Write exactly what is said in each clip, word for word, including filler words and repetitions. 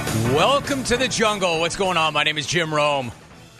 Welcome to the jungle. What's going on? My name is Jim Rome.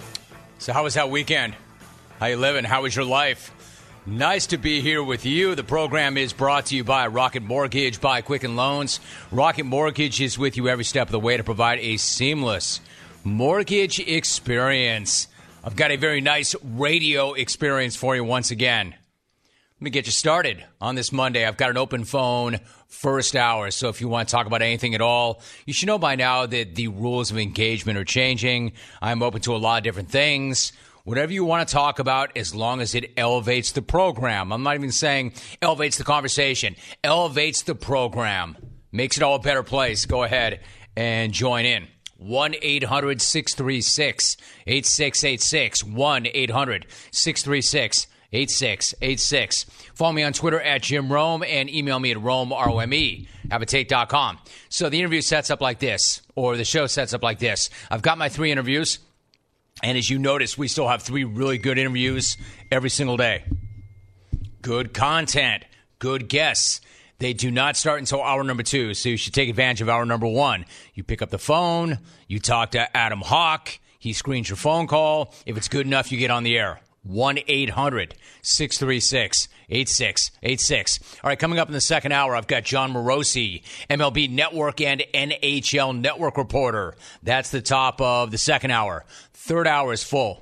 So how was that weekend? How you living? How was your life? Nice to be here with you. The program is brought to you by Rocket Mortgage, by Quicken Loans. Rocket Mortgage is with you every step of the way to provide a seamless mortgage experience. I've got a very nice radio experience for you once again. Let me get you started on this Monday. I've got an open phone first hour, so if you want to talk about anything at all, you should know by now that the rules of engagement are changing. I'm open to a lot of different things. Whatever you want to talk about, as long as it elevates the program. I'm not even saying elevates the conversation. Elevates the program. Makes it all a better place. Go ahead and join in. one eight hundred six three six eight six eight six. one eight hundred six three six eight six eight six. Follow me on Twitter at Jim Rome and email me at Rome, R O M E, habitate dot com. So the interview sets up like this, or the show sets up like this. I've got my three interviews, and as you notice, we still have three really good interviews every single day. Good content, good guests. They do not start until hour number two, so you should take advantage of hour number one. You pick up the phone, you talk to Adam Hawk, he screens your phone call. If it's good enough, you get on the air. one eight hundred six three six eight six eight six. All right, coming up in the second hour, I've got John Morosi, M L B Network and N H L Network reporter. That's the top of the second hour. Third hour is full.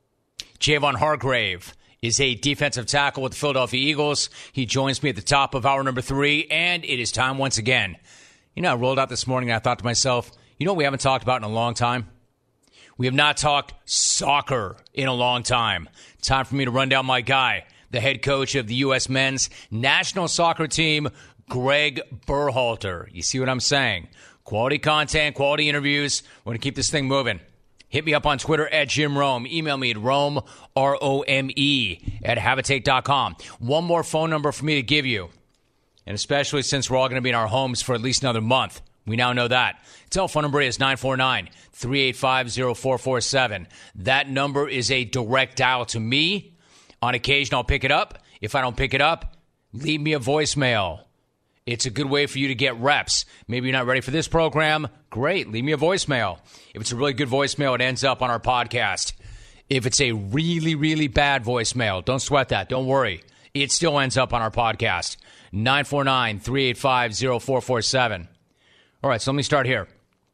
Javon Hargrave is a defensive tackle with the Philadelphia Eagles. He joins me at the top of hour number three, and it is time once again. You know, I rolled out this morning and I thought to myself, you know what we haven't talked about in a long time? We have not talked soccer in a long time. Time for me to run down my guy, the head coach of the U S men's national soccer team, Greg Berhalter. You see what I'm saying? Quality content, quality interviews. We're going to keep this thing moving. Hit me up on Twitter at Jim Rome. Email me at Rome, R O M E, at habitate dot com. One more phone number for me to give you, and especially since we're all going to be in our homes for at least another month. We now know that. Telephone number is nine four nine, three eight five, zero four four seven. That number is a direct dial to me. On occasion, I'll pick it up. If I don't pick it up, leave me a voicemail. It's a good way for you to get reps. Maybe you're not ready for this program. Great. Leave me a voicemail. If it's a really good voicemail, it ends up on our podcast. If it's a really, really bad voicemail, don't sweat that. Don't worry. It still ends up on our podcast. nine four nine, three eight five, zero four four seven. All right, so let me start here.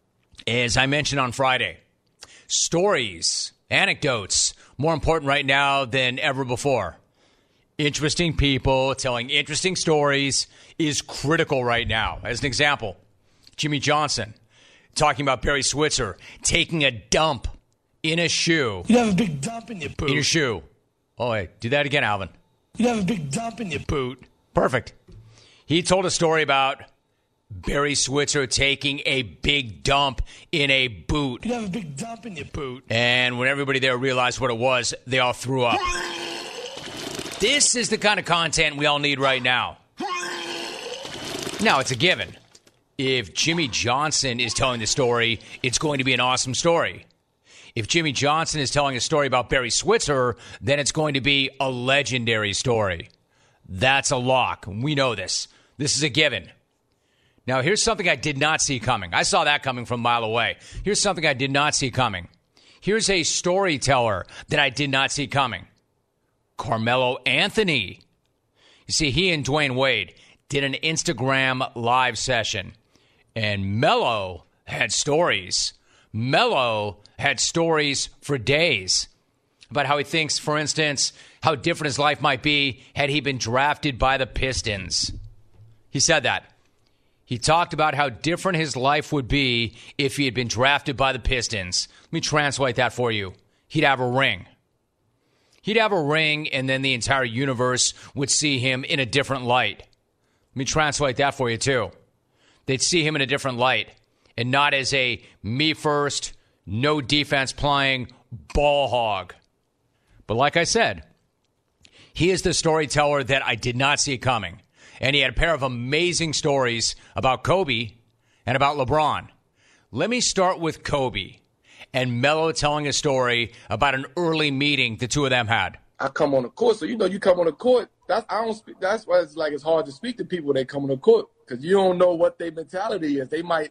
As I mentioned on Friday, stories, anecdotes, more important right now than ever before. Interesting people telling interesting stories is critical right now. As an example, Jimmy Johnson talking about Barry Switzer taking a dump in a shoe. You have a big dump in your boot. In your shoe. Oh, wait, do that again, Alvin. You have a big dump in your boot. Perfect. He told a story about Barry Switzer taking a big dump in a boot. You have a big dump in your boot. And when everybody there realized what it was, they all threw up. This is the kind of content we all need right now. Now, it's a given. If Jimmy Johnson is telling the story, it's going to be an awesome story. If Jimmy Johnson is telling a story about Barry Switzer, then it's going to be a legendary story. That's a lock. We know this. This is a given. Now, here's something I did not see coming. I saw that coming from a mile away. Here's something I did not see coming. Here's a storyteller that I did not see coming. Carmelo Anthony. You see, he and Dwayne Wade did an Instagram live session, and Melo had stories. Melo had stories for days about how he thinks, for instance, how different his life might be had he been drafted by the Pistons. He said that. He talked about how different his life would be if he had been drafted by the Pistons. Let me translate that for you. He'd have a ring. He'd have a ring, and then the entire universe would see him in a different light. Let me translate that for you, too. They'd see him in a different light, and not as a me-first, no-defense playing ball hog. But like I said, he is the storyteller that I did not see coming. And he had a pair of amazing stories about Kobe and about LeBron. Let me start with Kobe and Melo telling a story about an early meeting the two of them had. I come on the court, so you know you come on the court. That's I don't speak. That's why it's like it's hard to speak to people when they come on the court because you don't know what their mentality is. They might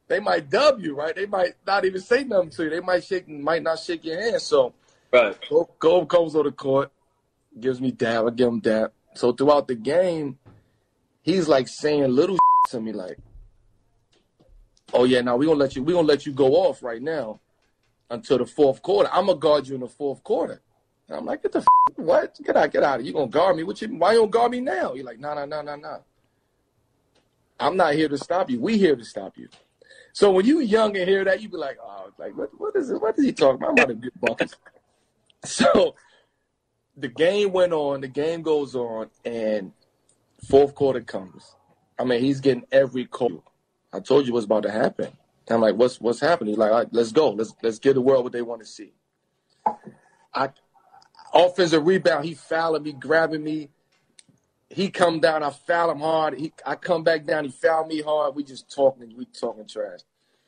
they might dub you, right? They might not even say nothing to you. They might shake, might not shake your hand. So, right. Kobe comes on the court, gives me dab. I give him dab. So throughout the game, he's like saying little to me, like, "Oh yeah, now we gonna let you. We gonna let you go off right now until the fourth quarter. I'm gonna guard you in the fourth quarter." And I'm like, "Get the f- what? Get out, get out! You gonna guard me? What you? Why you gonna guard me now?" You're like, "No, no, no, no, no. I'm not here to stop you. We here to stop you." So when you young and hear that, you be like, "Oh, like what? What is it? What is he talking about? I'm about to get buckets." So the game went on. The game goes on, and fourth quarter comes. I mean, he's getting every call. I told you what's about to happen. And I'm like, "What's what's happening?" He's like, "All right, let's go. Let's let's give the world what they want to see." I offensive rebound. He fouling me, grabbing me. He come down, I foul him hard. He, I come back down, he foul me hard. We just talking, we talking trash.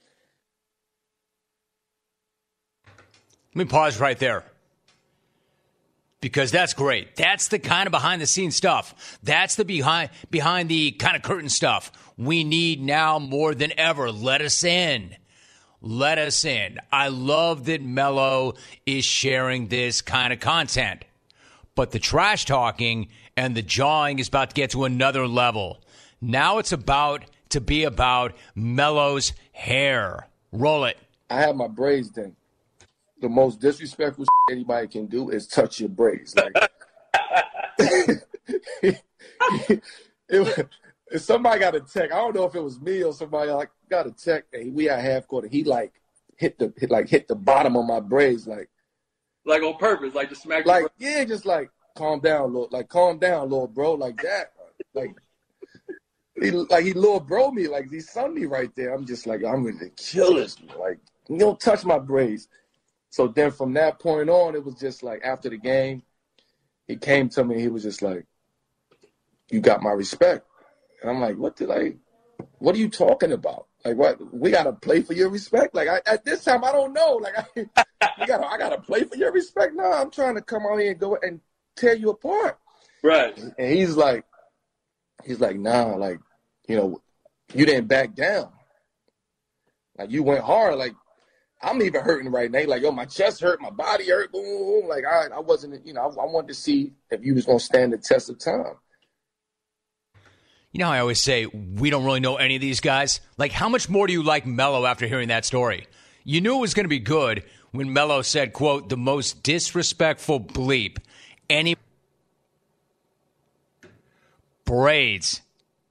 Let me pause right there. Because that's great. That's the kind of behind-the-scenes stuff. That's the behind behind the kind of curtain stuff we need now more than ever. Let us in. Let us in. I love that Melo is sharing this kind of content. But the trash talking and the jawing is about to get to another level. Now it's about to be about Melo's hair. Roll it. I have my braids done. The most disrespectful shit anybody can do is touch your braids. Like, it, if somebody got a text, I don't know if it was me or somebody like got a text, and we at half court, and he like hit the hit, like hit the bottom of my braids, like like on purpose, like to smack. Like yeah, just like calm down, Lord. Like calm down, Lord, bro. Like that, like. He, like he little bro me, like he son me right there. I'm just like, I'm gonna kill this. Like, you don't touch my braids. So then from that point on, it was just like after the game, he came to me. He was just like, "You got my respect." And I'm like, "What the like? What are you talking about? Like, what? We gotta play for your respect? Like, I, at this time, I don't know. Like, I, we gotta, I gotta play for your respect. No, I'm trying to come out here and go and tear you apart." Right. And he's like, he's like, "Nah, like, you know, you didn't back down. Like, you went hard. Like, I'm even hurting right now. Like, yo, my chest hurt, my body hurt. Boom, boom, boom. Like, I, I wasn't, you know, I, I wanted to see if you was going to stand the test of time." You know how I always say we don't really know any of these guys? Like, how much more do you like Melo after hearing that story? You knew it was going to be good when Melo said, quote, "the most disrespectful bleep any braids."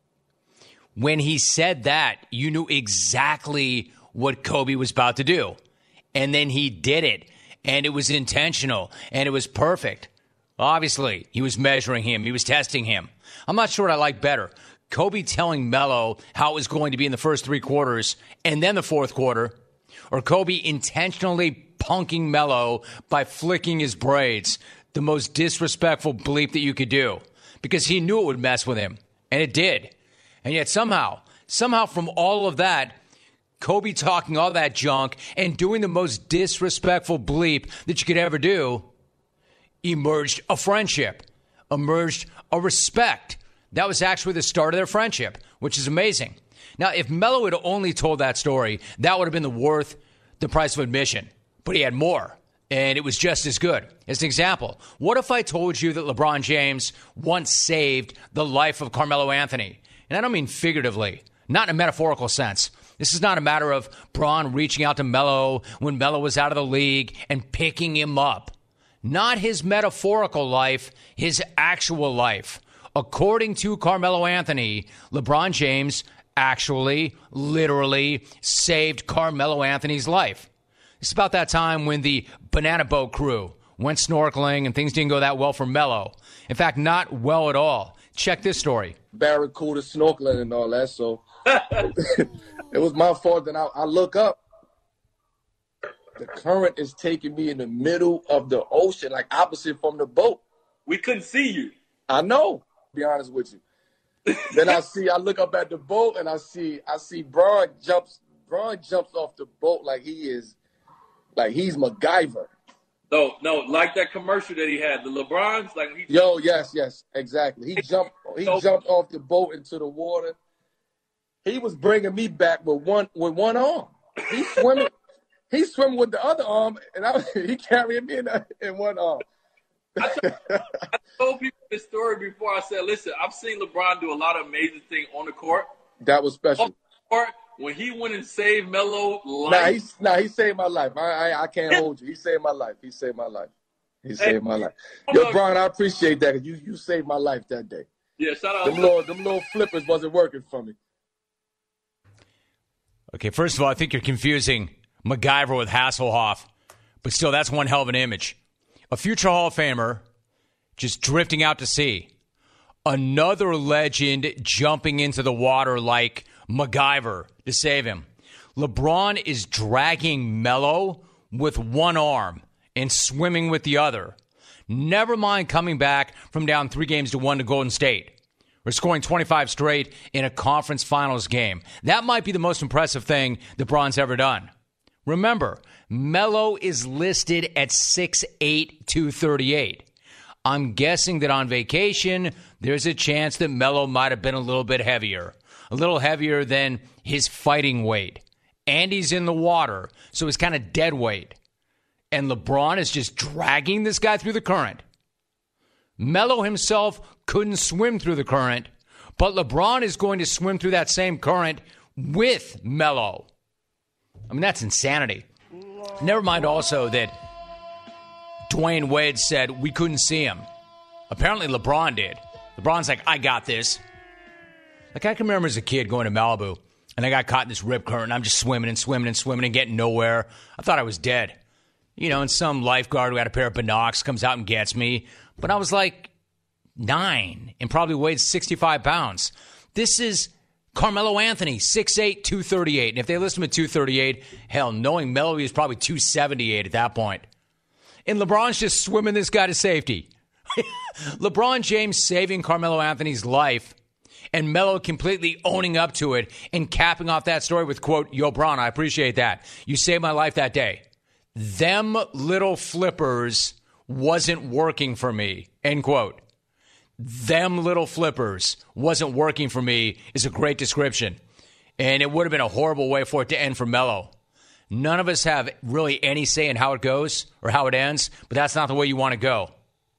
When he said that, you knew exactly what Kobe was about to do. And then he did it. And it was intentional. And it was perfect. Obviously, he was measuring him. He was testing him. I'm not sure what I like better. Kobe telling Melo how it was going to be in the first three quarters and then the fourth quarter. Or Kobe intentionally punking Melo by flicking his braids. The most disrespectful bleep that you could do. Because he knew it would mess with him. And it did. And yet somehow, somehow from all of that, Kobe talking all that junk and doing the most disrespectful bleep that you could ever do, emerged a friendship, emerged a respect. That was actually the start of their friendship, which is amazing. Now, if Melo had only told that story, that would have been the worth the price of admission. But he had more, and it was just as good. As an example, what if I told you that LeBron James once saved the life of Carmelo Anthony? And I don't mean figuratively, not in a metaphorical sense. This is not a matter of Bron reaching out to Melo when Melo was out of the league and picking him up. Not his metaphorical life, his actual life. According to Carmelo Anthony, LeBron James actually, literally saved Carmelo Anthony's life. It's about that time when the Banana Boat crew went snorkeling and things didn't go that well for Melo. In fact, not well at all. Check this story. Barracuda snorkeling and all that, so it was my fault. That I, I look up, the current is taking me in the middle of the ocean, like opposite from the boat. We couldn't see you. I know, to be honest with you. Then I see, I look up at the boat and I see, I see Bron jumps, Bron jumps off the boat like he is, like he's MacGyver. No, no, like that commercial that he had, the LeBron's, like he. Yo, yes, yes, exactly. He jumped, he So- jumped off the boat into the water, he was bringing me back with one with one arm. He's swimming. He's swimming with the other arm, and I, he carrying me in, the, in one arm. I told, I told people this story before. I said, listen, I've seen LeBron do a lot of amazing things on the court. That was special. On the court, when he went and saved Melo life. Nah, he, nah, he saved my life. I, I, I can't hold you. He saved my life. He saved my life. He saved hey, my life. Yo, Brian, I appreciate that. You you saved my life that day. Yeah, shout out. Them little, them little flippers wasn't working for me. Okay, first of all, I think you're confusing MacGyver with Hasselhoff, but still, that's one hell of an image. A future Hall of Famer just drifting out to sea. Another legend jumping into the water like MacGyver to save him. LeBron is dragging Melo with one arm and swimming with the other. Never mind coming back from down three games to one to Golden State. Or scoring twenty-five straight in a conference finals game. That might be the most impressive thing LeBron's ever done. Remember, Melo is listed at six eight, two thirty-eight. I'm guessing that on vacation, there's a chance that Melo might have been a little bit heavier. A little heavier than his fighting weight. And he's in the water, so he's kind of dead weight. And LeBron is just dragging this guy through the current. Melo himself couldn't swim through the current, but LeBron is going to swim through that same current with Melo. I mean, that's insanity. Never mind also that Dwayne Wade said we couldn't see him. Apparently LeBron did. LeBron's like, I got this. Like, I can remember as a kid going to Malibu, and I got caught in this rip current, and I'm just swimming and swimming and swimming and getting nowhere. I thought I was dead. You know, and some lifeguard who had a pair of binocs comes out and gets me. But I was like nine and probably weighed sixty-five pounds. This is Carmelo Anthony, six eight, two thirty-eight. And if they list him at two thirty-eight, hell, knowing Melo, he was probably two seventy-eight at that point. And LeBron's just swimming this guy to safety. LeBron James saving Carmelo Anthony's life and Melo completely owning up to it and capping off that story with, quote, yo, Bron, I appreciate that. You saved my life that day. Them little flippers wasn't working for me, end quote. Them little flippers wasn't working for me is a great description. And it would have been a horrible way for it to end for Melo. None of us have really any say in how it goes or how it ends, but that's not the way you want to go.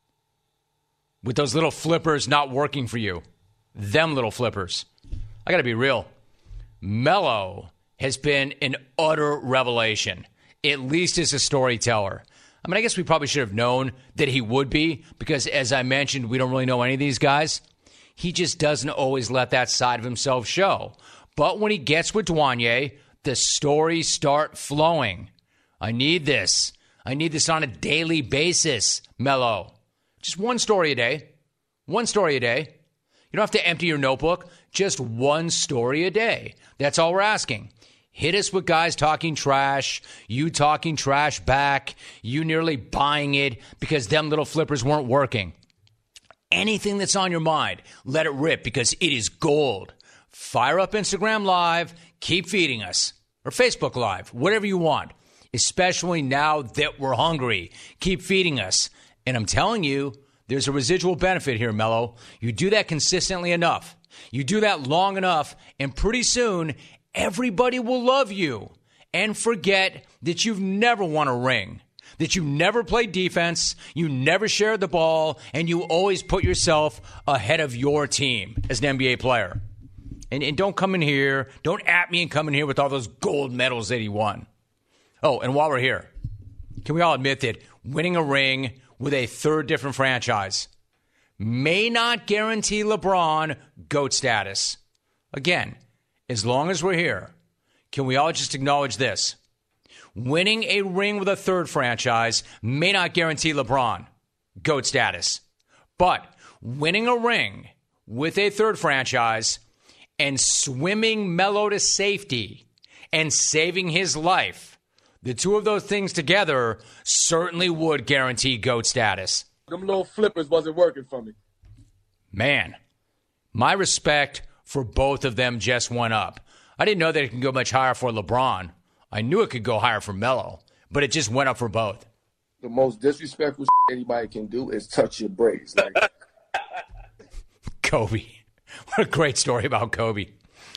With those little flippers not working for you. Them little flippers. I got to be real. Melo has been an utter revelation, at least as a storyteller. I mean, I guess we probably should have known that he would be because, as I mentioned, we don't really know any of these guys. He just doesn't always let that side of himself show. But when he gets with Dwanye, the stories start flowing. I need this. I need this on a daily basis, Melo. Just one story a day. One story a day. You don't have to empty your notebook. Just one story a day. That's all we're asking. Hit us with guys talking trash, you talking trash back, you nearly buying it because them little flippers weren't working. Anything that's on your mind, let it rip because it is gold. Fire up Instagram Live, keep feeding us. Or Facebook Live, whatever you want. Especially now that we're hungry. Keep feeding us. And I'm telling you, there's a residual benefit here, Melo. You do that consistently enough. You do that long enough, and pretty soon, everybody will love you and forget that you've never won a ring, that you never played defense, you never shared the ball, and you always put yourself ahead of your team as an N B A player. And, and don't come in here, don't at me and come in here with all those gold medals that he won. Oh, and while we're here, can we all admit that winning a ring with a third different franchise may not guarantee LeBron GOAT status? Again, as long as we're here, can we all just acknowledge this? Winning a ring with a third franchise may not guarantee LeBron GOAT status. But winning a ring with a third franchise and swimming Melo to safety and saving his life, the two of those things together certainly would guarantee GOAT status. Them little flippers wasn't working for me. Man, my respect for both of them just went up. I didn't know that it could go much higher for LeBron. I knew it could go higher for Melo, but it just went up for both. The most disrespectful anybody can do is touch your braids. Like Kobe. What a great story about Kobe.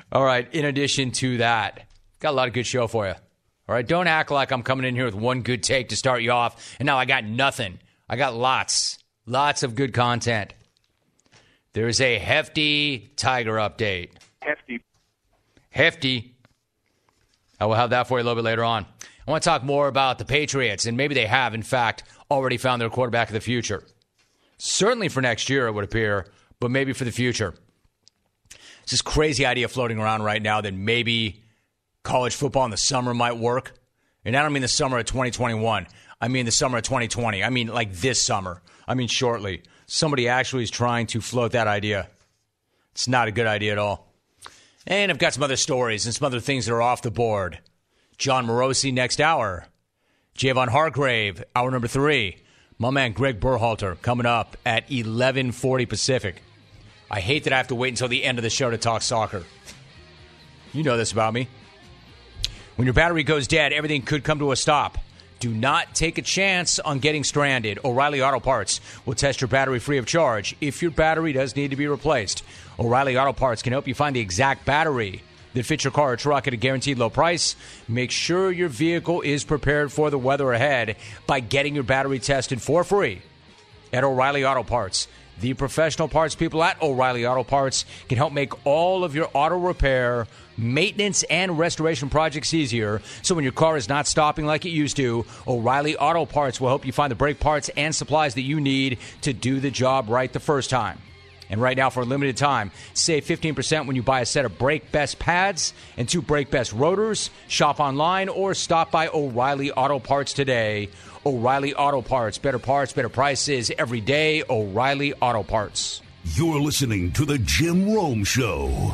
All right, in addition to that, got a lot of good show for you. All right, don't act like I'm coming in here with one good take to start you off, and now I got nothing. I got lots, lots of good content. There's a hefty Tiger update. Hefty. Hefty. I will have that for you a little bit later on. I want to talk more about the Patriots, and maybe they have, in fact, already found their quarterback of the future. Certainly for next year, it would appear, but maybe for the future. It's this crazy idea floating around right now that maybe college football in the summer might work. And I don't mean the summer of twenty twenty-one. I mean the summer of twenty twenty. I mean like this summer. I mean shortly. Somebody actually is trying to float that idea. It's not a good idea at all. And I've got some other stories and some other things that are off the board. John Morosi next hour. Javon Hargrave, hour number three. My man Greg Berhalter coming up at eleven forty Pacific. I hate that I have to wait until the end of the show to talk soccer. You know this about me. When your battery goes dead, everything could come to a stop. Do not take a chance on getting stranded. O'Reilly Auto Parts will test your battery free of charge if your battery does need to be replaced. O'Reilly Auto Parts can help you find the exact battery that fits your car or truck at a guaranteed low price. Make sure your vehicle is prepared for the weather ahead by getting your battery tested for free at O'Reilly Auto Parts. The professional parts people at O'Reilly Auto Parts can help make all of your auto repair, maintenance, and restoration projects easier. So when your car is not stopping like it used to, O'Reilly Auto Parts will help you find the brake parts and supplies that you need to do the job right the first time. And right now, for a limited time, save fifteen percent when you buy a set of Brake Best pads and two Brake Best rotors. Shop online or stop by O'Reilly Auto Parts today. O'Reilly Auto Parts. Better parts, better prices every day. O'Reilly Auto Parts. You're listening to The Jim Rome Show.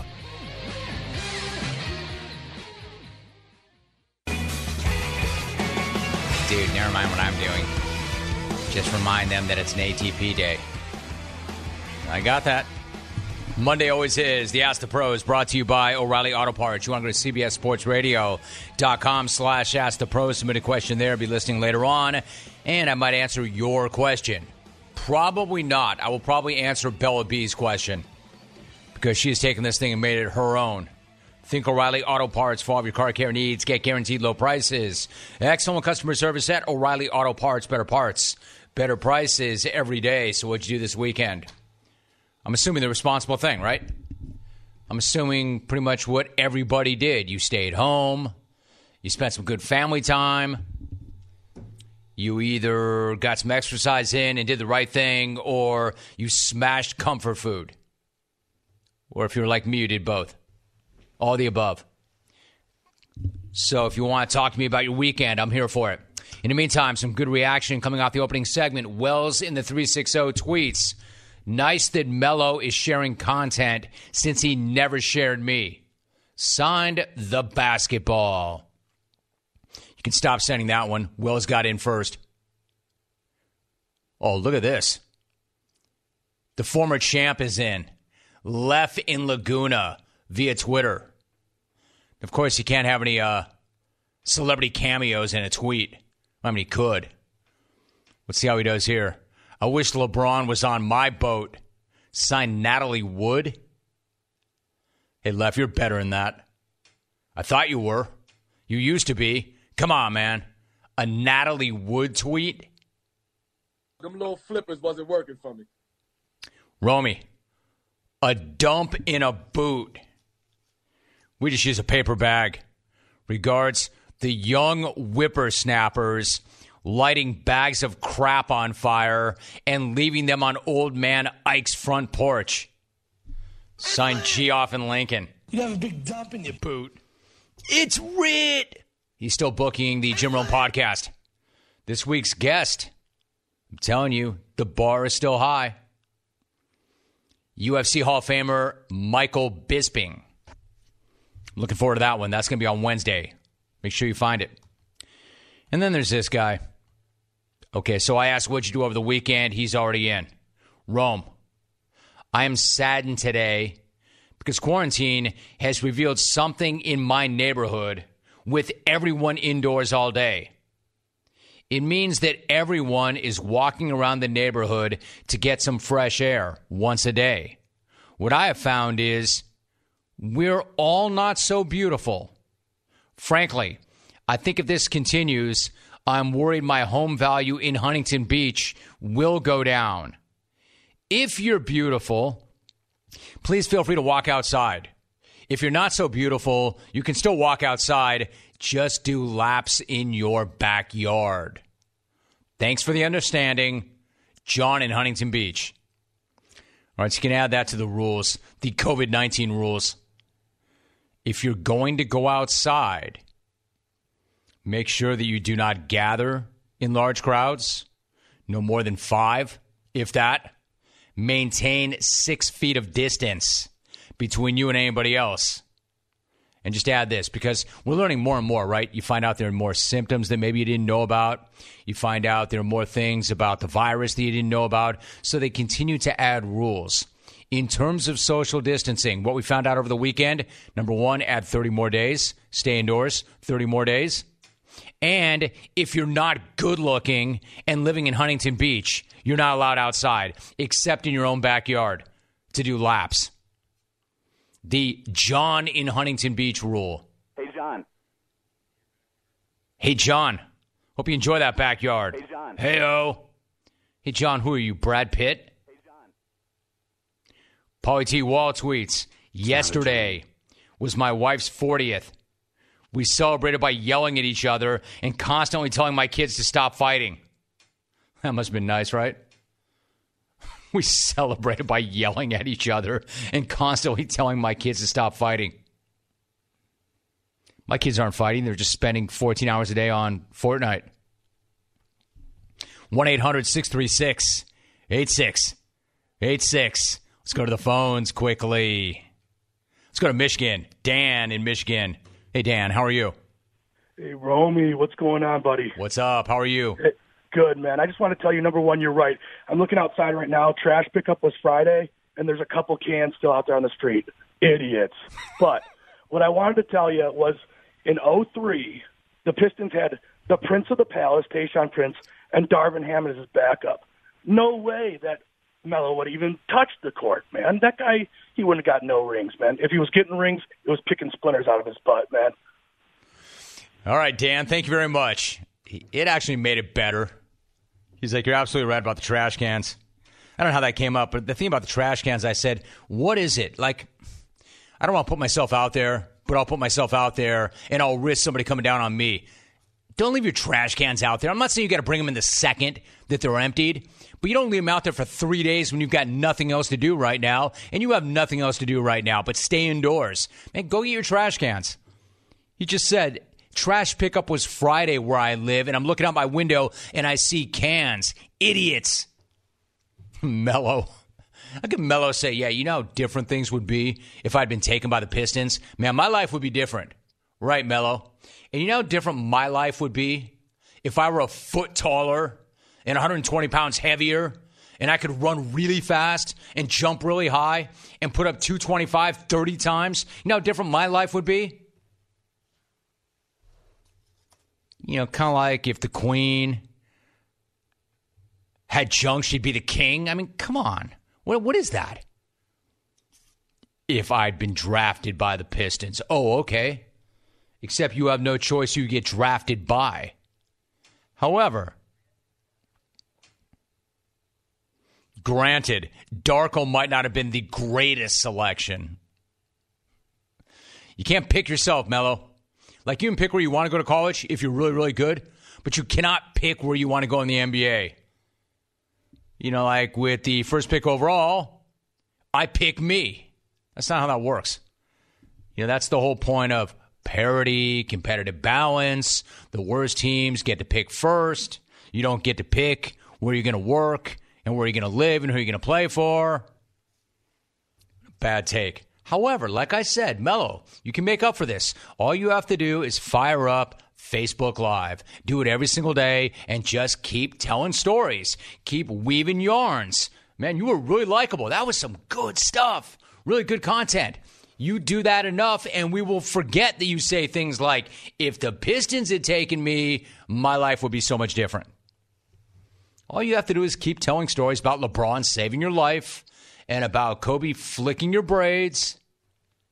Dude, never mind what I'm doing. Just remind them that it's an A T P day. I got that. Monday always is. The Ask the Pros brought to you by O'Reilly Auto Parts. You want to go to C B S Sports Radio dot com slash Ask the Pros. Submit a question there. Be listening later on. And I might answer your question. Probably not. I will probably answer Bella B's question because she has taken this thing and made it her own. Think O'Reilly Auto Parts for all of your car care needs. Get guaranteed low prices. Excellent customer service at O'Reilly Auto Parts. Better parts, better prices every day. So what'd you do this weekend? I'm assuming the responsible thing, right? I'm assuming pretty much what everybody did. You stayed home. You spent some good family time. You either got some exercise in and did the right thing, or you smashed comfort food. Or if you're like me, you did both. All the above. So if you want to talk to me about your weekend, I'm here for it. In the meantime, some good reaction coming off the opening segment. Wells in the three sixty tweets. Nice that Melo is sharing content since he never shared me. Signed the basketball. You can stop sending that one. Wells got in first. Oh, look at this. The former champ is in. Left in Laguna via Twitter. Of course, you can't have any uh, celebrity cameos in a tweet. I mean, he could. Let's see how he does here. I wish LeBron was on my boat. Signed Natalie Wood. Hey, Lef, you're better than that. I thought you were. You used to be. Come on, man. A Natalie Wood tweet? Them little flippers wasn't working for me. Romy, a dump in a boot. We just use a paper bag. Regards, the young whippersnappers lighting bags of crap on fire and leaving them on old man Ike's front porch. Signed Geoff and Lincoln. You have a big dump in your boot. It's Rit. He's still booking the Jim Rome podcast. This week's guest, I'm telling you, the bar is still high. U F C Hall of Famer Michael Bisping. Looking forward to that one. That's going to be on Wednesday. Make sure you find it. And then there's this guy. Okay, so I asked what'd you do over the weekend. He's already in. Rome. I am saddened today because quarantine has revealed something in my neighborhood with everyone indoors all day. It means that everyone is walking around the neighborhood to get some fresh air once a day. What I have found is We're all not so beautiful. Frankly, I think if this continues, I'm worried my home value in Huntington Beach will go down. If you're beautiful, please feel free to walk outside. If you're not so beautiful, you can still walk outside. Just do laps in your backyard. Thanks for the understanding. John in Huntington Beach. All right, so you can add that to the rules, the covid nineteen rules. If you're going to go outside, make sure that you do not gather in large crowds, no more than five, if that. Maintain six feet of distance between you and anybody else. And just add this, because we're learning more and more, right? You find out there are more symptoms that maybe you didn't know about. You find out there are more things about the virus that you didn't know about. So they continue to add rules. In terms of social distancing, what we found out over the weekend, number one, add thirty more days. Stay indoors, thirty more days. And if you're not good looking and living in Huntington Beach, you're not allowed outside, except in your own backyard, to do laps. The John in Huntington Beach rule. Hey, John. Hey, John. Hope you enjoy that backyard. Hey, John. Hey-o. Hey, John, who are you, Brad Pitt? Hey, John. Pauly T. Wall tweets, yesterday was my wife's fortieth. We celebrated by yelling at each other and constantly telling my kids to stop fighting. That must have been nice, right? We celebrated by yelling at each other and constantly telling my kids to stop fighting. My kids aren't fighting. They're just spending fourteen hours a day on Fortnite. one eight hundred six three six eight six eight six. Let's go to the phones quickly. Let's go to Michigan. Dan in Michigan. Hey, Dan, how are you? Hey, Romy, what's going on, buddy? What's up? How are you? Hey, good, man. I just want to tell you, number one, you're right. I'm looking outside right now. Trash pickup was Friday, and there's a couple cans still out there on the street. Idiots. But what I wanted to tell you was in oh three, the Pistons had the Prince of the Palace, Tayshaun Prince, and Darvin Ham as his backup. No way that Melo would even touch the court, man. That guy, he wouldn't have got no rings, man. If he was getting rings, it was picking splinters out of his butt, man. All right, Dan, thank you very much. It actually made it better. He's like, you're absolutely right about the trash cans. I don't know how that came up, but the thing about the trash cans, I said, what is it? Like, I don't want to put myself out there, but I'll put myself out there, and I'll risk somebody coming down on me. Don't leave your trash cans out there. I'm not saying you got to bring them in the second that they're emptied, but you don't leave them out there for three days when you've got nothing else to do right now, and you have nothing else to do right now, but stay indoors. Man, go get your trash cans. He just said trash pickup was Friday where I live, and I'm looking out my window, and I see cans. Idiots. Melo. How could Melo say, yeah, you know how different things would be if I'd been taken by the Pistons? Man, my life would be different. Right, Melo? And you know how different my life would be if I were a foot taller and one hundred twenty pounds heavier, and I could run really fast and jump really high and put up two twenty-five thirty times? You know how different my life would be? You know, kind of like if the Queen had junk, she'd be the king. I mean, come on. What What is that? If I'd been drafted by the Pistons. Oh, okay. Except you have no choice who you get drafted by. However, granted, Darko might not have been the greatest selection. You can't pick yourself, Melo. Like, you can pick where you want to go to college if you're really, really good, but you cannot pick where you want to go in the N B A. You know, like with the first pick overall, I pick me. That's not how that works. You know, that's the whole point of parity, competitive balance. The worst teams get to pick first. You don't get to pick where you're going to work and where you're going to live and who you're going to play for. Bad take. However, like I said, Melo, you can make up for this. All you have to do is fire up Facebook Live. Do it every single day and just keep telling stories. Keep weaving yarns. Man, you were really likable. That was some good stuff. Really good content. You do that enough, and we will forget that you say things like, if the Pistons had taken me, my life would be so much different. All you have to do is keep telling stories about LeBron saving your life and about Kobe flicking your braids.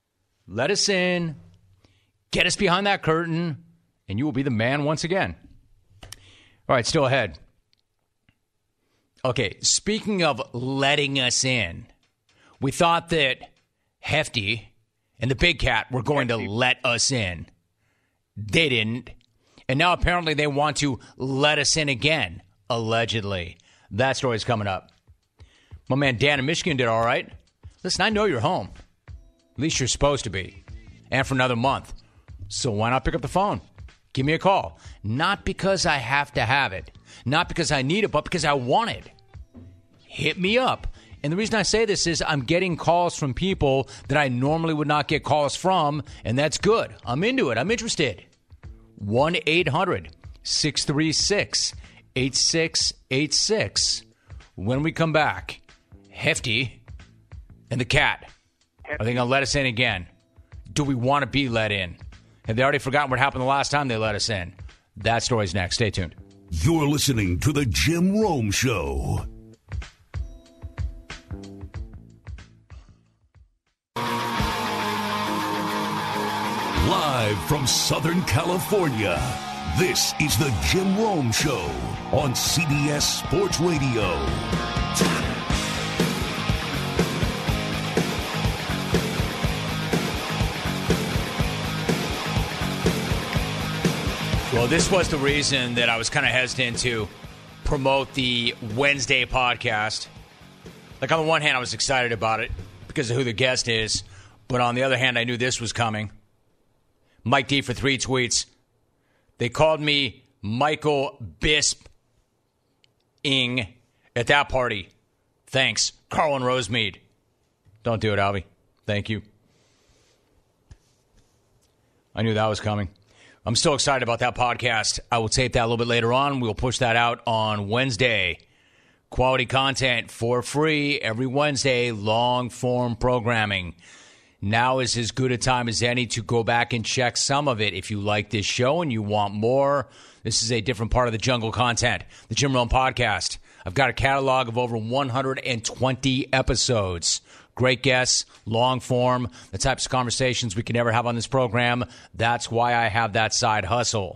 Let us in. Get us behind that curtain, and you will be the man once again. All right, still ahead. Okay, speaking of letting us in, we thought that Hefty and the Big Cat were going Hefty. to let us in. They didn't. And now apparently they want to let us in again, allegedly. That story's coming up. My man Dan in Michigan did all right. Listen, I know you're home. At least you're supposed to be. And for another month. So why not pick up the phone? Give me a call. Not because I have to have it. Not because I need it, but because I want it. Hit me up. And the reason I say this is I'm getting calls from people that I normally would not get calls from, and that's good. I'm into it. I'm interested. one eight hundred six three six eight six eight six. When we come back, Hefty and the Cat, are they going to let us in again? Do we want to be let in? Have they already forgotten what happened the last time they let us in? That story's next. Stay tuned. You're listening to The Jim Rome Show. Live from Southern California, this is The Jim Rome Show on C B S Sports Radio. Well, this was the reason that I was kind of hesitant to promote the Wednesday podcast. Like, on the one hand, I was excited about it because of who the guest is. But on the other hand, I knew this was coming. Mike D for three tweets. They called me Michael Bisp-ing at that party. Thanks. Carlin Rosemead. Don't do it, Albie. Thank you. I knew that was coming. I'm still excited about that podcast. I will tape that a little bit later on. We'll push that out on Wednesday. Quality content for free every Wednesday. Long-form programming. Now is as good a time as any to go back and check some of it. If you like this show and you want more, this is a different part of the jungle content. The Jim Rome Podcast. I've got a catalog of over one hundred twenty episodes. Great guests, long form, the types of conversations we can never have on this program. That's why I have that side hustle.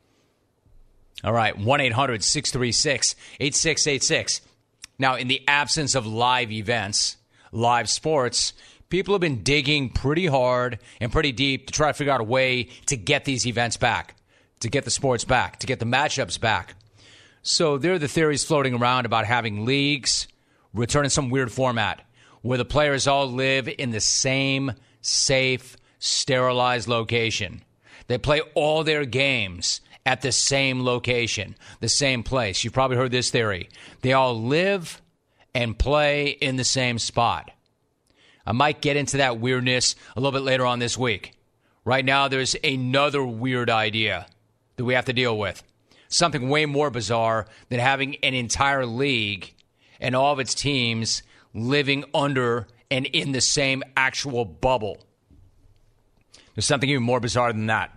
All right, one eight hundred six three six eight six eight six. Now, in the absence of live events, live sports, people have been digging pretty hard and pretty deep to try to figure out a way to get these events back, to get the sports back, to get the matchups back. So there are the theories floating around about having leagues return in some weird format where the players all live in the same safe, sterilized location. They play all their games at the same location, the same place. You've probably heard this theory. They all live and play in the same spot. I might get into that weirdness a little bit later on this week. Right now, there's another weird idea that we have to deal with. Something way more bizarre than having an entire league and all of its teams living under and in the same actual bubble. There's something even more bizarre than that.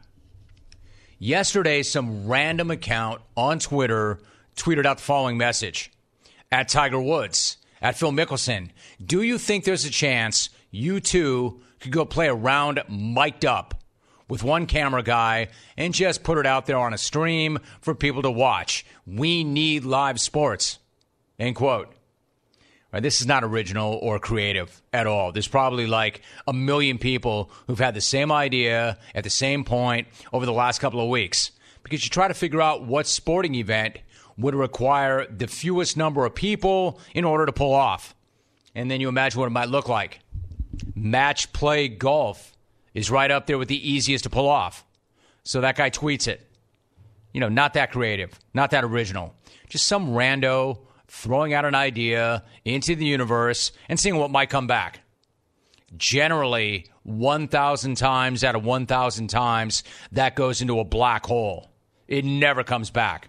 Yesterday, some random account on Twitter tweeted out the following message. At Tiger Woods, at Phil Mickelson, do you think there's a chance you two could go play a round mic'd up with one camera guy and just put it out there on a stream for people to watch? We need live sports. End quote. Right, this is not original or creative at all. There's probably like a million people who've had the same idea at the same point over the last couple of weeks. Because you try to figure out what sporting event would require the fewest number of people in order to pull off. And then you imagine what it might look like. Match play golf is right up there with the easiest to pull off. So that guy tweets it. You know, not that creative, not that original. Just some rando throwing out an idea into the universe and seeing what might come back. Generally, one thousand times out of one thousand times, that goes into a black hole. It never comes back.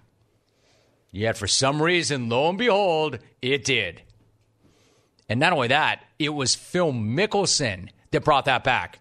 Yet for some reason, lo and behold, it did. And not only that, it was Phil Mickelson that brought that back.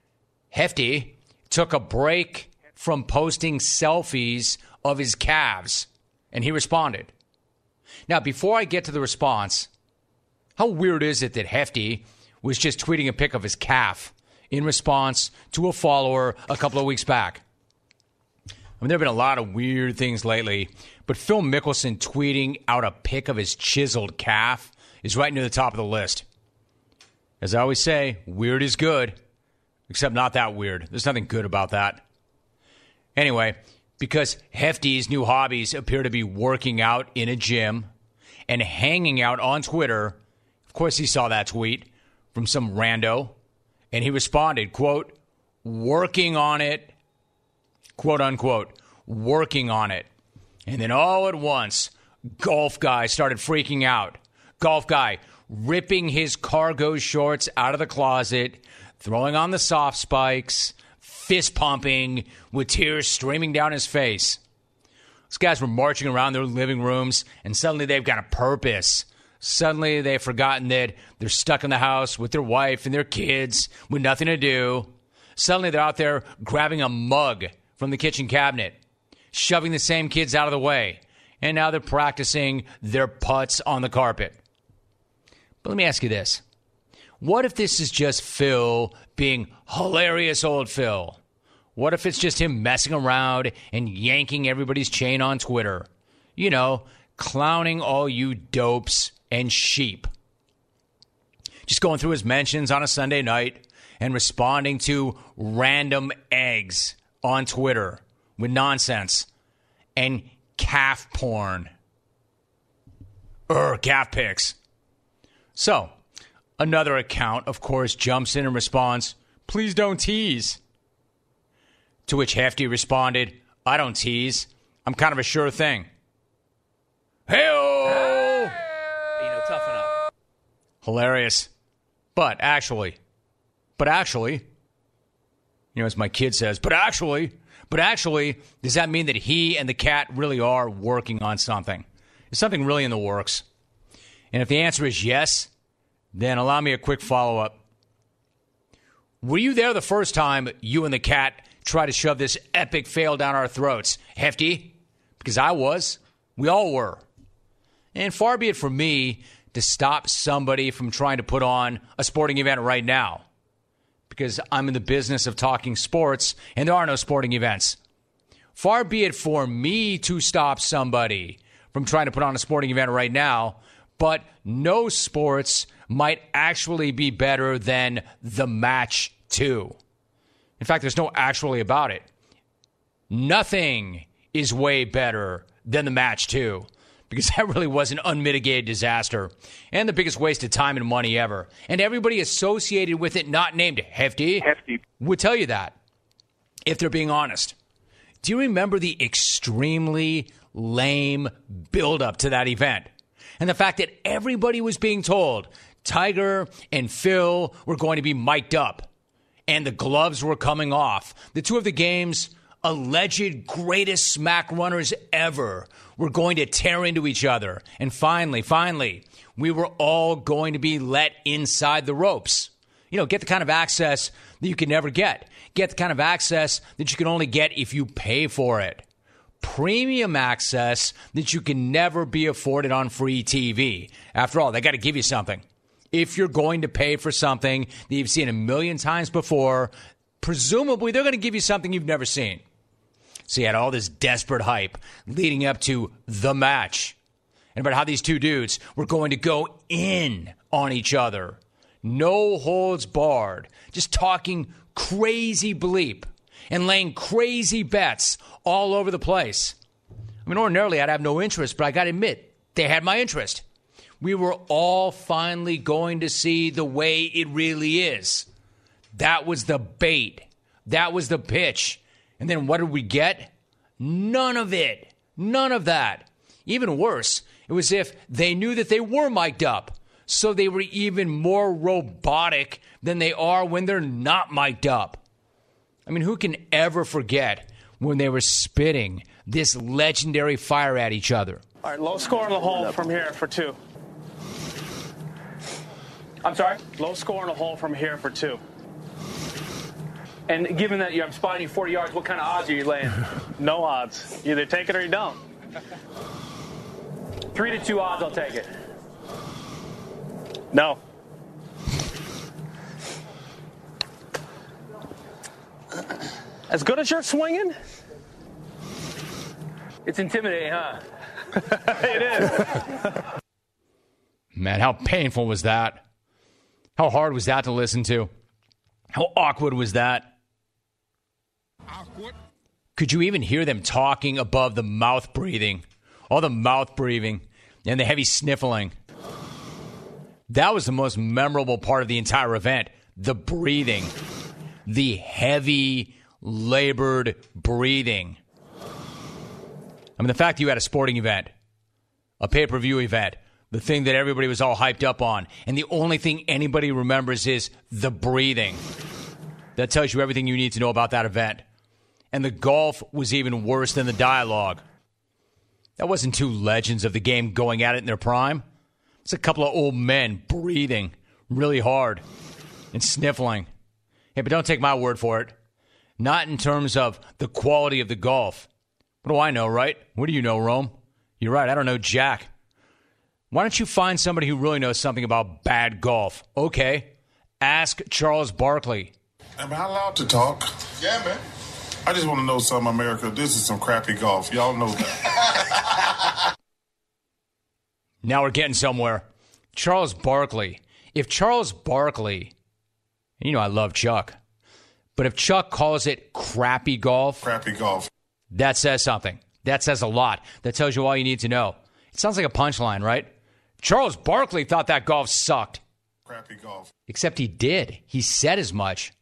Hefty took a break from posting selfies of his calves, and he responded. Now, before I get to the response, how weird is it that Hefty was just tweeting a pic of his calf in response to a follower a couple of weeks back. I mean, there have been a lot of weird things lately, but Phil Mickelson tweeting out a pic of his chiseled calf is right near the top of the list. As I always say, weird is good, except not that weird. There's nothing good about that. Anyway, because Hefty's new hobbies appear to be working out in a gym and hanging out on Twitter, of course he saw that tweet from some rando, and he responded, quote, working on it, quote unquote, working on it. And then all at once, Golf Guy started freaking out. Golf Guy ripping his cargo shorts out of the closet, throwing on the soft spikes, fist pumping, with tears streaming down his face. These guys were marching around their living rooms, and suddenly they've got a purpose. Suddenly they've forgotten that they're stuck in the house with their wife and their kids with nothing to do. Suddenly they're out there grabbing a mug from the kitchen cabinet, shoving the same kids out of the way, and now they're practicing their putts on the carpet. But let me ask you this. What if this is just Phil being hilarious old Phil? What if it's just him messing around and yanking everybody's chain on Twitter? You know, clowning all you dopes and sheep. Just going through his mentions on a Sunday night and responding to random eggs on Twitter with nonsense and calf porn. Urgh, calf pics. So, another account, of course, jumps in and responds, please don't tease. To which Hefty responded, I don't tease. I'm kind of a sure thing. Hey-oh! You know, toughen up. Hilarious. But actually, but actually, you know, as my kid says, but actually, but actually, does that mean that he and the cat really are working on something? Is something really in the works? And if the answer is yes, then allow me a quick follow-up. Were you there the first time you and the cat tried to shove this epic fail down our throats? Hefty? Because I was. We all were. And far be it from me to stop somebody from trying to put on a sporting event right now, because I'm in the business of talking sports, and there are no sporting events. Far be it for me to stop somebody from trying to put on a sporting event right now, but no sports might actually be better than the match two. In fact, there's no actually about it. Nothing is way better than the match two, because that really was an unmitigated disaster and the biggest waste of time and money ever. And everybody associated with it, not named Hefty, Hefty. would tell you that, if they're being honest. Do you remember the extremely lame buildup to that event? And the fact that everybody was being told Tiger and Phil were going to be mic'd up and the gloves were coming off. The two of the game's alleged greatest smack runners ever were going to tear into each other. And finally, finally, we were all going to be let inside the ropes. You know, get the kind of access that you can never get. Get the kind of access that you can only get if you pay for it. Premium access that you can never be afforded on free T V. After all, they got to give you something. If you're going to pay for something that you've seen a million times before, presumably they're going to give you something you've never seen. So you had all this desperate hype leading up to the match and about how these two dudes were going to go in on each other. No holds barred. Just talking crazy bleep and laying crazy bets all over the place. I mean, ordinarily I'd have no interest, but I got to admit, they had my interest. We were all finally going to see the way it really is. That was the bait. That was the pitch. And then what did we get? None of it. None of that. Even worse, it was as if they knew that they were mic'd up, so they were even more robotic than they are when they're not mic'd up. I mean, who can ever forget when they were spitting this legendary fire at each other? All right, low score in the hole from here for two. I'm sorry? Low score in the hole from here for two. And given that I'm spotting you forty yards, what kind of odds are you laying? No odds. You either take it or you don't. Three to two odds, I'll take it. No. As good as you're swinging? It's intimidating, huh? It is. Man, how painful was that? How hard was that to listen to? How awkward was that? Awkward. Could you even hear them talking above the mouth breathing? All the mouth breathing and the heavy sniffling. That was the most memorable part of the entire event. The breathing. The heavy, labored breathing. I mean, the fact that you had a sporting event, a pay-per-view event, the thing that everybody was all hyped up on, and the only thing anybody remembers is the breathing. That tells you everything you need to know about that event. And the golf was even worse than the dialogue. That wasn't two legends of the game going at it in their prime. It's a couple of old men breathing really hard and sniffling. Hey, but don't take my word for it. Not in terms of the quality of the golf. What do I know, right? What do you know, Rome? You're right, I don't know jack. Why don't you find somebody who really knows something about bad golf? Okay, ask Charles Barkley. Am I allowed to talk? Yeah, man. I just want to know something, America. This is some crappy golf. Y'all know that. Now we're getting somewhere. Charles Barkley. If Charles Barkley, and you know I love Chuck, but if Chuck calls it crappy golf, crappy golf, that says something. That says a lot. That tells you all you need to know. It sounds like a punchline, right? Charles Barkley thought that golf sucked. Crappy golf. Except he did. He said as much.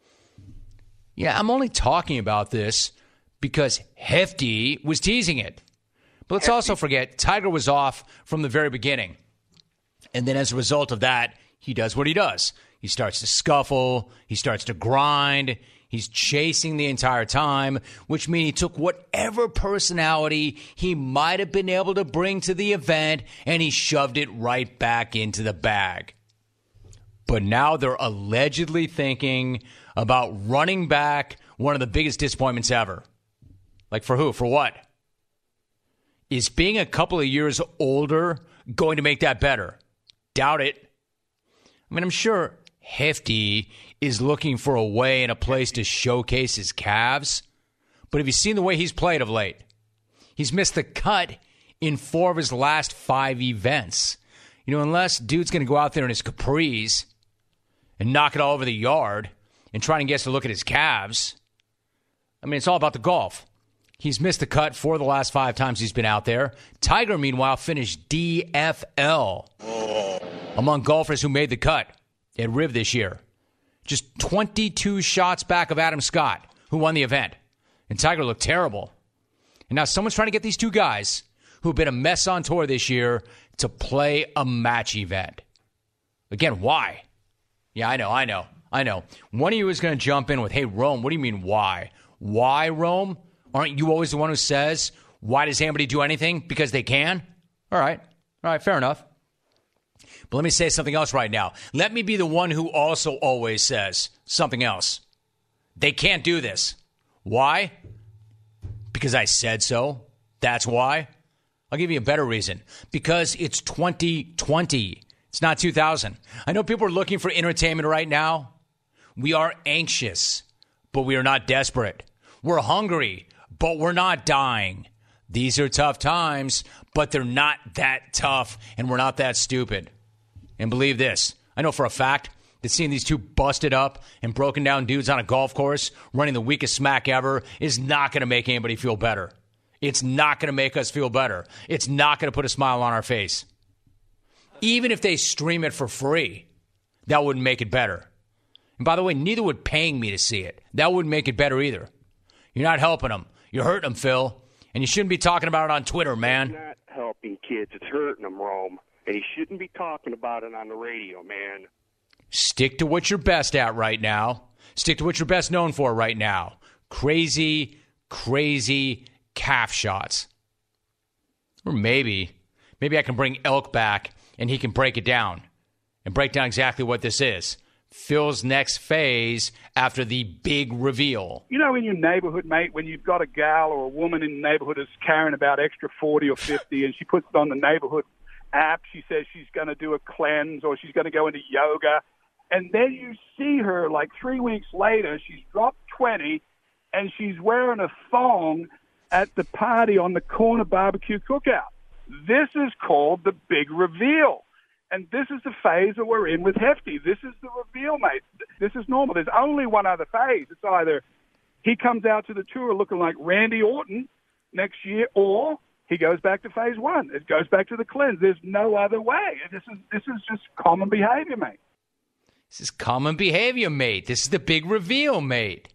Yeah, I'm only talking about this because Hefty was teasing it. But let's Hefty. also forget, Tiger was off from the very beginning. And then as a result of that, he does what he does. He starts to scuffle. He starts to grind. He's chasing the entire time, which means he took whatever personality he might have been able to bring to the event and he shoved it right back into the bag. But now they're allegedly thinking about running back one of the biggest disappointments ever. Like for who? For what? Is being a couple of years older going to make that better? Doubt it. I mean, I'm sure Hefty is looking for a way and a place to showcase his calves. But have you seen the way he's played of late? He's missed the cut in four of his last five events. You know, unless dude's going to go out there in his capris and knock it all over the yard and try and get us to look at his calves. I mean, it's all about the golf. He's missed the cut four of the last five times he's been out there. Tiger, meanwhile, finished D F L among golfers who made the cut at Riv this year. Just twenty-two shots back of Adam Scott, who won the event. And Tiger looked terrible. And now someone's trying to get these two guys who've been a mess on tour this year to play a match event. Again, why? Yeah, I know, I know, I know. One of you is going to jump in with, hey, Rome, what do you mean why? Why, Rome? Aren't you always the one who says, why does anybody do anything? Because they can? All right. All right, fair enough. But let me say something else right now. Let me be the one who also always says something else. They can't do this. Why? Because I said so. That's why. I'll give you a better reason. Because it's twenty twenty. It's not two thousand. I know people are looking for entertainment right now. We are anxious, but we are not desperate. We're hungry, but we're not dying. These are tough times, but they're not that tough, and we're not that stupid. And believe this, I know for a fact that seeing these two busted up and broken down dudes on a golf course running the weakest smack ever is not going to make anybody feel better. It's not going to make us feel better. It's not going to put a smile on our face. Even if they stream it for free, that wouldn't make it better. And by the way, neither would paying me to see it. That wouldn't make it better either. You're not helping them. You're hurting them, Phil. And you shouldn't be talking about it on Twitter, man. It's not helping kids. It's hurting them, Rome. And he shouldn't be talking about it on the radio, man. Stick to what you're best at right now. Stick to what you're best known for right now. Crazy, crazy calf shots. Or maybe, maybe I can bring Elk back and he can break it down and break down exactly what this is. Phil's next phase after the big reveal. You know, in your neighborhood, mate, when you've got a gal or a woman in the neighborhood that's carrying about extra forty or fifty and she puts it on the neighborhood app, she says she's going to do a cleanse or she's going to go into yoga, and then you see her like three weeks later, she's dropped twenty, and she's wearing a thong at the party on the corner barbecue cookout. This is called the big reveal. And this is the phase that we're in with Hefty. This is the reveal, mate. This is normal. There's only one other phase. It's either he comes out to the tour looking like Randy Orton next year, or he goes back to phase one. It goes back to the cleanse. There's no other way. This is this is just common behavior, mate. This is common behavior, mate. This is the big reveal, mate.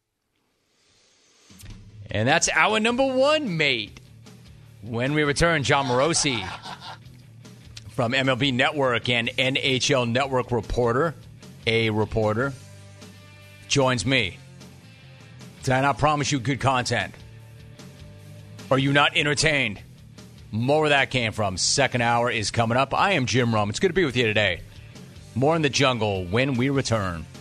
And that's our number one, mate. When we return, John Morosi from M L B Network and N H L Network reporter, a reporter, joins me. Did I not promise you good content? Are you not entertained? More where that came from. Second hour is coming up. I am Jim Rome. It's good to be with you today. More in the jungle when we return.